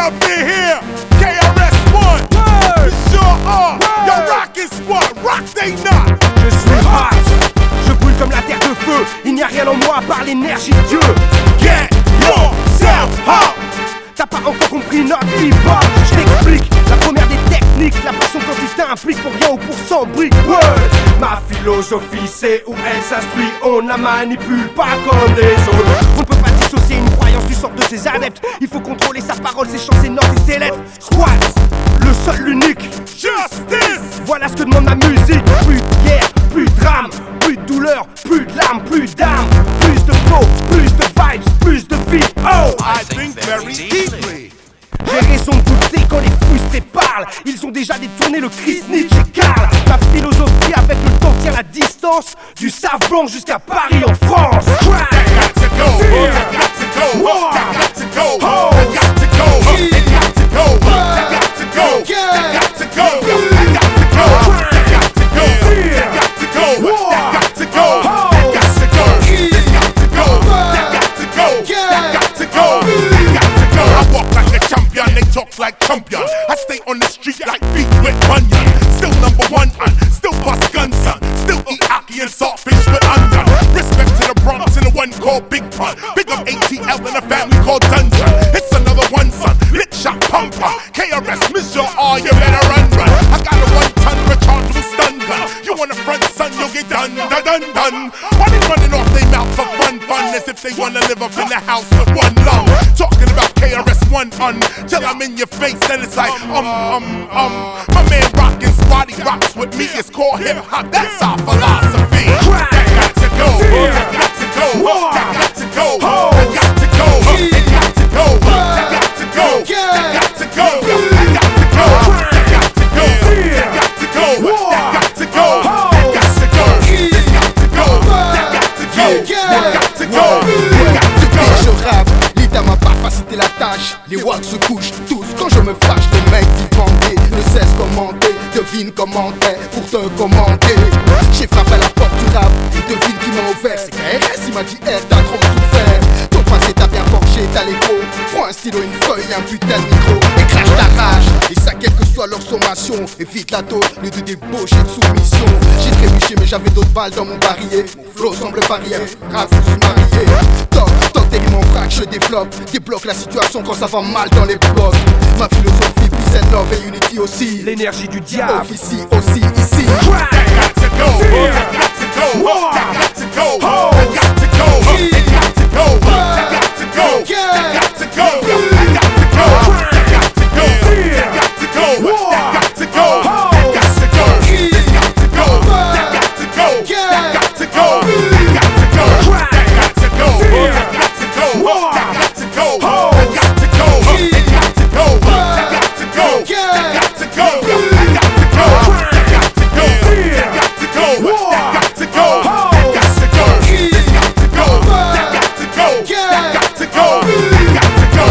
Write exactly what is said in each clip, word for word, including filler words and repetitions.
up in here, K R S One, we sure are. Yo, rockin' squad, rock they not. Je suis hot, je brûle comme la terre de feu. Il n'y a rien en moi à part l'énergie de Dieu. Get yourself hot. T'as pas encore compris notre hip-hop. Je t'explique, la première des techniques, la passion quand tu t'impliques pour rien ou pour cent briques. Word. Ma philosophie c'est où elle s'instruit. On la manipule pas comme les autres. On peut pas dissocier une croyance du sort de ses adeptes. Il faut contrôler sa parole, ses chants, ses notes et ses lettres. Squat, le seul, l'unique. Justice. Voilà ce que demande ma musique. Plus de guerre, plus de drame, plus de douleur, plus de larmes, plus d'âme. Plus de flow, plus de vibes, plus de vie. Oh, I think very deeply. j'ai raison de douter quand les frustrés parlent. Ils ont déjà détourné le Christ, Nietzsche et Karl. Ma philosophie avec le temps tient la distance. Du Save Blanc jusqu'à Paris en France. That got to go, that got to go, that got to go, that got to go, that got to go, that got to go, that got to go, that got to go, that got to go, that got to go, that got to go, that got to go, this got to go, that got to go, that got to go, that got to go. I walk like a champion, they talk like champion. I stay on the street like feet with bunion. Still number one and still bust guns, son. Still eat ackee and saltfish with onion. Respect to the Bronx and the one called Big Pun. Big up A T L and a family called Dungeon. It's another one, son. Lit shot pumper. K R S, miss your R, you better run, run. I got a one ton rechargeable stun gun. You want a front, son, you'll get done, done, done, done. Why they running off their mouth for fun, fun? As if they wanna live up in the house with one lung. Talking about K R S one un till I'm in your face and it's like um um um. My man rockin' squad, he rocks with me. It's called hip hop. That's our philosophy. That got to go. That got to go. That got to go. That got to go. That got to go. That got to go. That got to go. That got to go. That got to go. That got to go. That got to go. That got to go. This got to go. That got to go. That got to go. That got to go. Je rappe, l'État m'a pas facilité la tâche. Les watts se couchent tous quand je me fâche. Le mec dit bandé, ne cesse commenter. Devine commentaire pour te commenter. J'ai frappé à la porte du rap, et devine qui m'a ouvert. C'est K R S, il m'a dit R, t'as trop souffert. Ton passé t'a bien forgé, t'as l'écho. Prends un stylo, une feuille, un putain de micro. Et crache ta rage, et ça quelle que soit leur sommation. Évite la tôle, lieu de débauche et de soumission. J'ai trébuché mais j'avais d'autres balles dans mon barillet. Mon flow semble varier, rap je suis marié. Toc, toc, des rimes en vrac, je développe. Débloque la situation quand ça va mal dans les blocs. Ma philosophie, peace and love et unity aussi. l'énergie du diable. Officie aussi ici. That got to go. That got to go. That got to go. That got to go. That got to go. That got to go. That got to go. That got to go. That got to go. That got to go. That got to go. That got to go. This got to go. That got to go. That got to go. That got to go. That got to go. That got to go. That got to go. That got to go. It got to go. That got to go. That got to go. That got to go. That got to go. That got to go. That got to go. That got to go. This got to go. That got to go. That got to go. That got to go.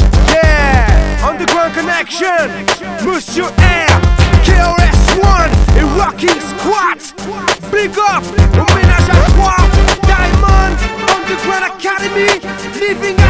Yeah, Underground Connection, Monsieur R, K R S one et Rocking Squad. Big up, hommage à toi, Diamond, Underground Academy, Living